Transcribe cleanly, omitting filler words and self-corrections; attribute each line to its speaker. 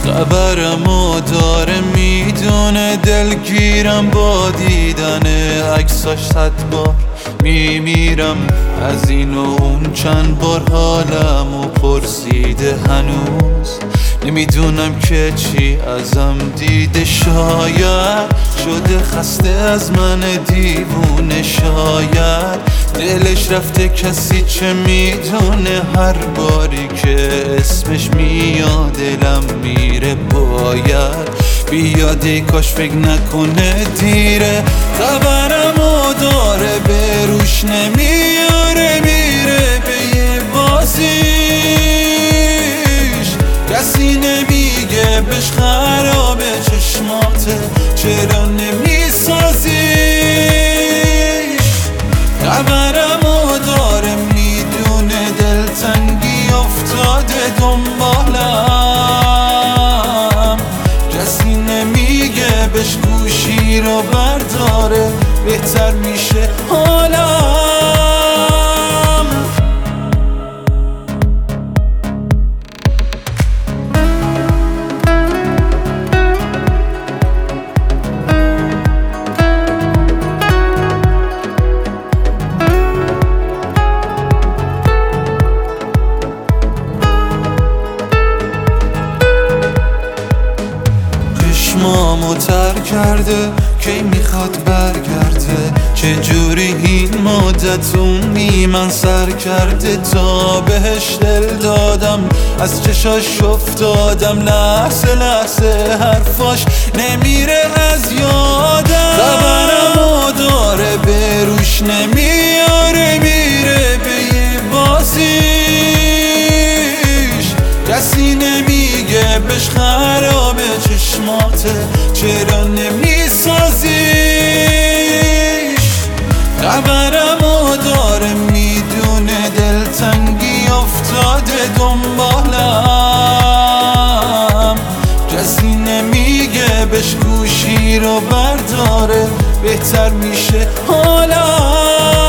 Speaker 1: خبرمو داره میدونه دلگیرم با دیدن عکساش 100 بار میمیرم از این و اون چند بار حالمو پرسیده هنوز نمیدونم که چی ازم دیده شاید شده خسته از من دیوونه شاید دلش رفته کسی چه میدونه هر باری که اسمش میاد دلم میره باید بیاد کاش فکر نکنه دیره خبرمو داره به روش نمیاره میره به یه بازیش کسی نمیگه بهش خرابه چشماته چرا نمیسازیش خبرمو داره میدونه دلتنگی افتاده دنبالم کسی نمیگه بهش گوشی رو برداره بهتر میشه حالم چشمامو تر کرده کی میخواد برگرده چه جوری این مدتون من سر کرده تا بهش دل دادم از چشاش افتادم لحظه لحظه حرفاش نمیره از یادم خبرمو داره به روش نمیاره میره به یه بازیش کسی نمیگه بهش خرابه چشماته چرا نمیسازیش خبرمو داره میدونه دلتنگی افتاده دنبالم کسی نمیگه بهش گوشی رو برداره بهتر میشه حالم